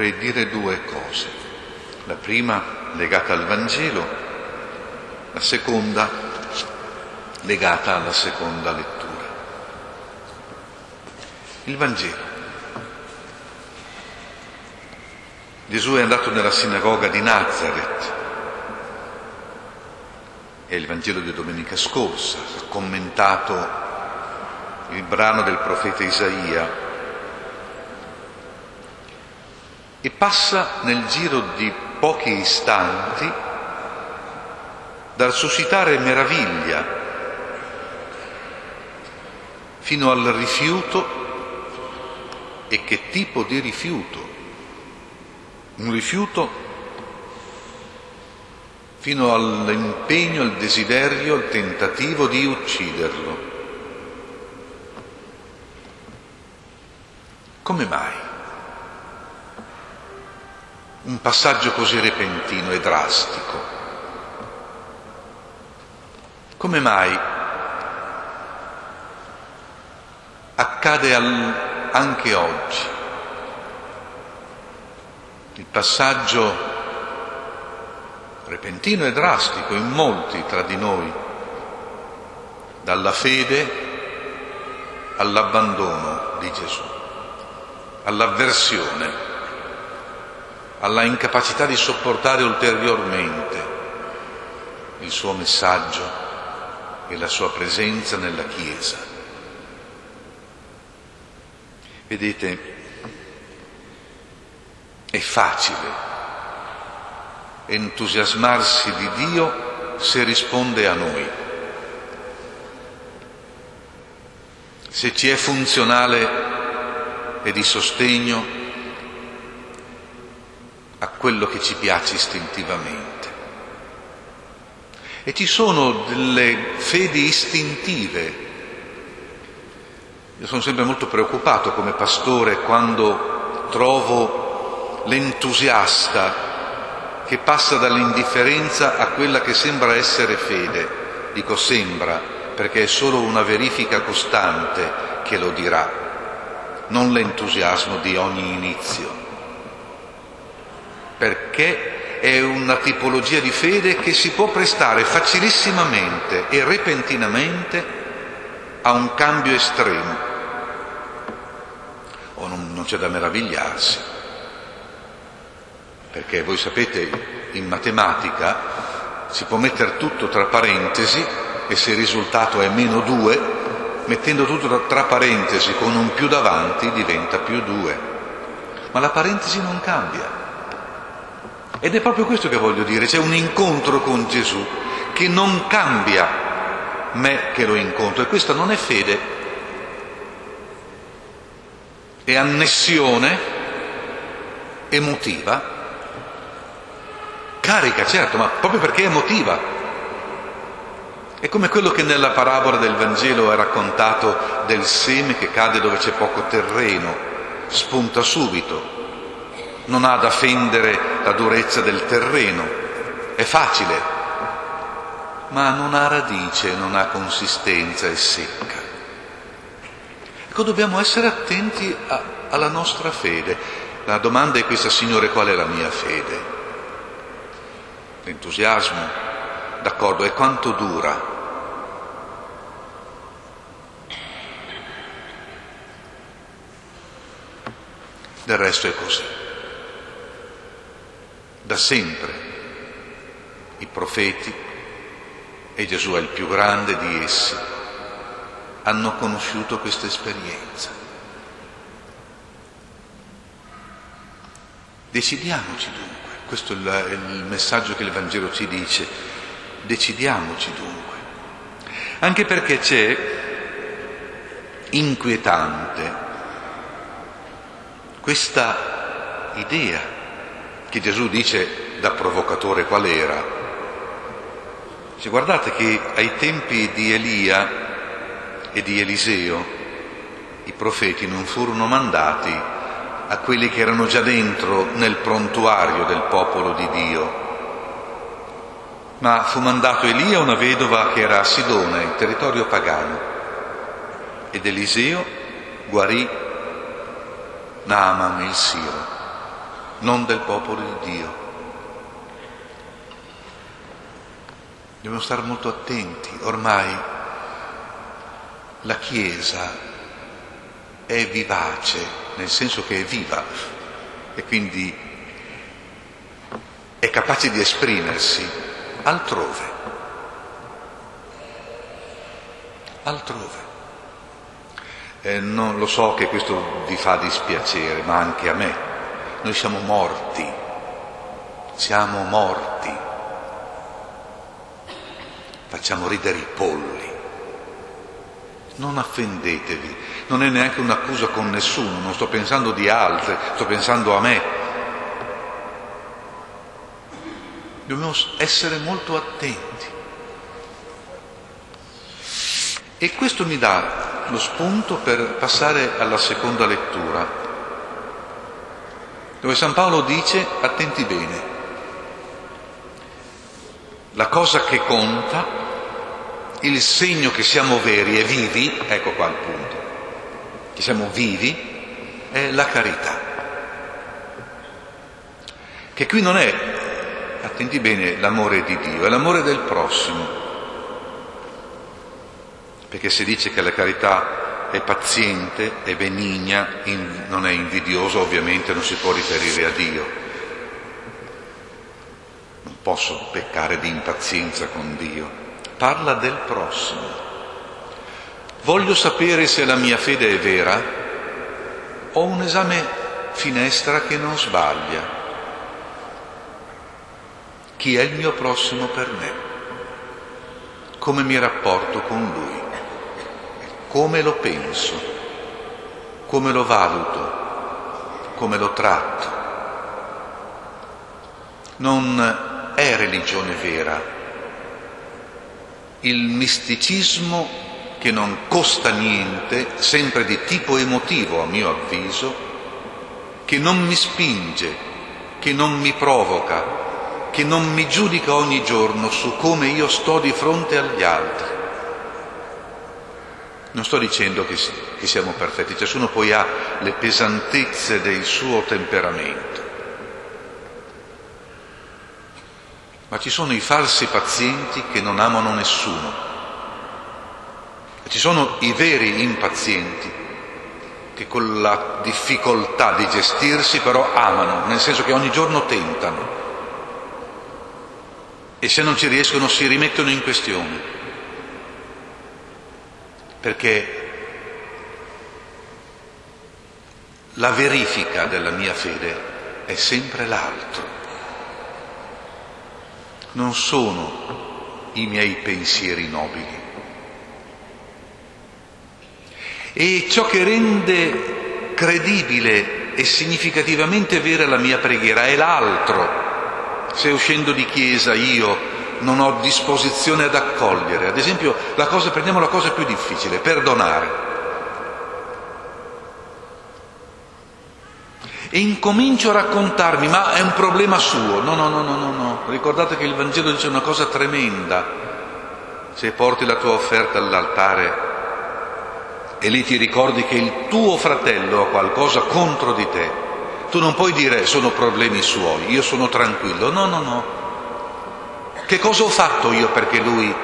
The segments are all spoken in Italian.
vorrei dire due cose. La prima legata al Vangelo, la seconda legata alla seconda lettura. Il Vangelo. Gesù è andato nella sinagoga di Nazareth, è il Vangelo di domenica scorsa, ha commentato il brano del profeta Isaia e passa nel giro di pochi istanti dal suscitare meraviglia fino al rifiuto. E che tipo di rifiuto? Un rifiuto fino all'impegno, al desiderio, al tentativo di ucciderlo. Come mai? Un passaggio così repentino e drastico. Come mai accade anche oggi? Il passaggio repentino e drastico in molti tra di noi, dalla fede all'abbandono di Gesù, all'avversione, alla incapacità di sopportare ulteriormente il suo messaggio e la sua presenza nella Chiesa. Vedete, è facile entusiasmarsi di Dio se risponde a noi, se ci è funzionale e di sostegno a quello che ci piace istintivamente. E ci sono delle fedi istintive. Io sono sempre molto preoccupato come pastore quando trovo l'entusiasta che passa dall'indifferenza a quella che sembra essere fede. Dico sembra, perché è solo una verifica costante che lo dirà, non l'entusiasmo di ogni inizio, perché è una tipologia di fede che si può prestare facilissimamente e repentinamente a un cambio estremo. O non c'è da meravigliarsi, perché voi sapete, in matematica si può mettere tutto tra parentesi e se il risultato è -2, mettendo tutto tra parentesi con un più davanti diventa +2. Ma la parentesi non cambia. Ed è proprio questo che voglio dire, c'è un incontro con Gesù che non cambia me che lo incontro, e questa non è fede, è annessione emotiva, carica, certo, ma proprio perché è emotiva. È come quello che nella parabola del Vangelo è raccontato del seme che cade dove c'è poco terreno, spunta subito, non ha da fendere la durezza del terreno, è facile, ma non ha radice, non ha consistenza, è secca. Ecco, dobbiamo essere attenti alla nostra fede. La domanda è questa: Signore, qual è la mia fede? L'entusiasmo, d'accordo, e quanto dura? Del resto è così. Da sempre i profeti, e Gesù è il più grande di essi, hanno conosciuto questa esperienza. Decidiamoci dunque. Questo è il messaggio che il Vangelo ci dice: decidiamoci dunque, anche perché c'è inquietante questa idea che Gesù dice da provocatore qual era. Dice: guardate che ai tempi di Elia e di Eliseo i profeti non furono mandati a quelli che erano già dentro nel prontuario del popolo di Dio, ma fu mandato Elia a una vedova che era a Sidone, in territorio pagano, ed Eliseo guarì Naaman il Siro. non del popolo di Dio. Dobbiamo stare molto attenti. Ormai la Chiesa è vivace, nel senso che è viva e quindi è capace di esprimersi altrove. Non lo so che questo vi fa dispiacere, ma anche a me. Noi siamo morti. Facciamo ridere i polli. Non offendetevi, non è neanche un'accusa con nessuno, non sto pensando di altri, sto pensando a me. Dobbiamo essere molto attenti. E questo mi dà lo spunto per passare alla seconda lettura, dove San Paolo dice: attenti bene, la cosa che conta, il segno che siamo veri e vivi, ecco qua il punto, che siamo vivi, è la carità. Che qui non è, attenti bene, l'amore di Dio, è l'amore del prossimo. Perché si dice che la carità è paziente, è benigna, non è invidiosa, ovviamente non si può riferire a Dio. Non posso peccare di impazienza con Dio. Parla del prossimo. Voglio sapere se la mia fede è vera. Ho un esame finestra che non sbaglia. Chi è il mio prossimo per me? Come mi rapporto con lui? Come lo penso? Come lo valuto? Come lo tratto? Non è religione vera il misticismo che non costa niente, sempre di tipo emotivo a mio avviso, che non mi spinge, che non mi provoca, che non mi giudica ogni giorno su come io sto di fronte agli altri. Non sto dicendo che siamo perfetti, ciascuno poi ha le pesantezze del suo temperamento, ma ci sono i falsi pazienti che non amano nessuno, e ci sono i veri impazienti che con la difficoltà di gestirsi però amano, nel senso che ogni giorno tentano e se non ci riescono si rimettono in questione. Perché la verifica della mia fede è sempre l'altro, non sono i miei pensieri nobili. E ciò che rende credibile e significativamente vera la mia preghiera è l'altro. Se uscendo di chiesa io non ho disposizione ad accogliere, ad esempio prendiamo la cosa più difficile, perdonare, e incomincio a raccontarmi, ma è un problema suo, no, ricordate che il Vangelo dice una cosa tremenda: se porti la tua offerta all'altare e lì ti ricordi che il tuo fratello ha qualcosa contro di te, tu non puoi dire sono problemi suoi, io sono tranquillo, no. Che cosa ho fatto io perché lui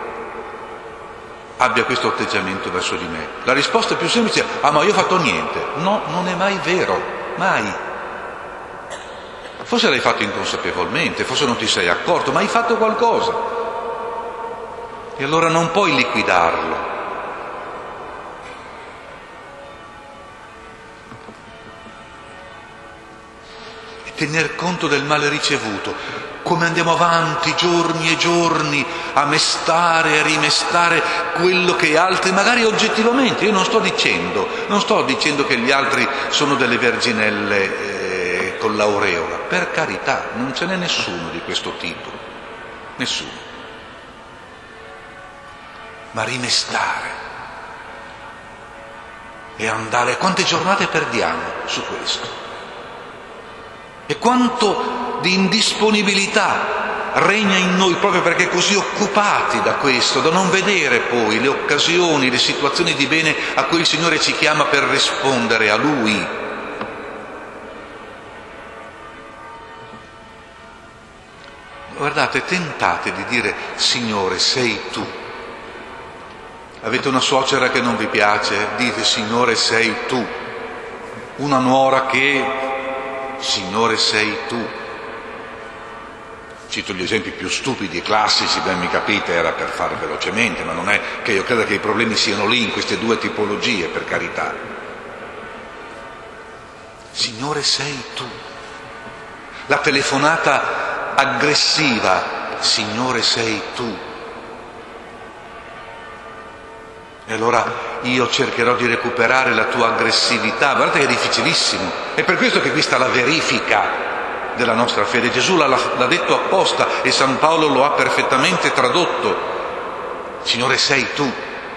abbia questo atteggiamento verso di me? La risposta più semplice è: ma io ho fatto niente. No, non è mai vero, mai. Forse l'hai fatto inconsapevolmente, forse non ti sei accorto, ma hai fatto qualcosa. E allora non puoi liquidarlo. E tener conto del male ricevuto. Come andiamo avanti giorni e giorni a mestare e rimestare quello che altri, magari oggettivamente, io non sto dicendo che gli altri sono delle verginelle con l'aureola, per carità, non ce n'è nessuno di questo tipo, nessuno. Ma rimestare e andare, quante giornate perdiamo su questo? E quanto di indisponibilità regna in noi proprio perché così occupati da questo, da non vedere poi le occasioni, le situazioni di bene a cui il Signore ci chiama per rispondere a Lui. guardate, tentate di dire: Signore, sei tu. Avete una suocera che non vi piace? Dite: Signore, sei tu. Una nuora che: Signore, sei tu. Cito gli esempi più stupidi e classici, ben mi capite, era per fare velocemente, ma non è che io creda che i problemi siano lì, in queste due tipologie, per carità. Signore, sei tu. La telefonata aggressiva: Signore, sei tu. E allora io cercherò di recuperare la tua aggressività. Guardate che è difficilissimo. È per questo che qui sta la verifica della nostra fede. Gesù l'ha detto apposta e San Paolo lo ha perfettamente tradotto. Signore, sei tu.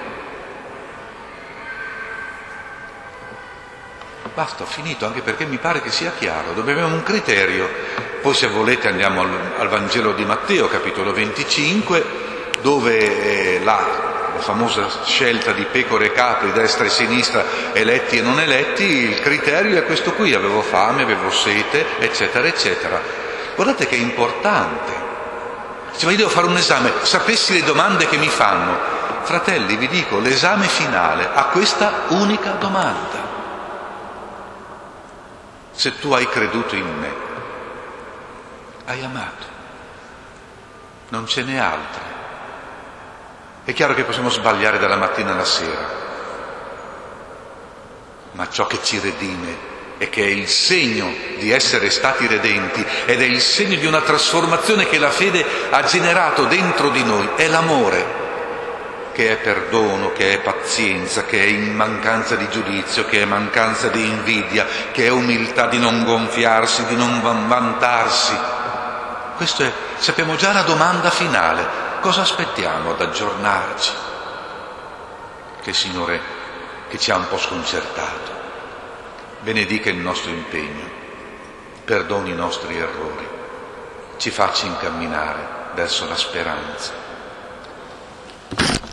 Basta, ho finito, anche perché mi pare che sia chiaro. Dobbiamo avere un criterio. Poi, se volete, andiamo al Vangelo di Matteo, capitolo 25, dove la famosa scelta di pecore e capri, destra e sinistra, eletti e non eletti, il criterio è questo qui: avevo fame, avevo sete, eccetera, eccetera. Guardate che è importante. Dice: ma io devo fare un esame, sapessi le domande che mi fanno. Fratelli, vi dico, l'esame finale ha questa unica domanda: se tu hai creduto in me, hai amato, non ce n'è altra. È chiaro che possiamo sbagliare dalla mattina alla sera, ma ciò che ci redime e che è il segno di essere stati redenti ed è il segno di una trasformazione che la fede ha generato dentro di noi è l'amore, che è perdono, che è pazienza, che è in mancanza di giudizio, che è mancanza di invidia, che è umiltà di non gonfiarsi, di non vantarsi. Questo è, sappiamo già la domanda finale. Cosa aspettiamo ad aggiornarci? Che il Signore, che ci ha un po' sconcertato, benedica il nostro impegno, perdoni i nostri errori, ci faccia incamminare verso la speranza.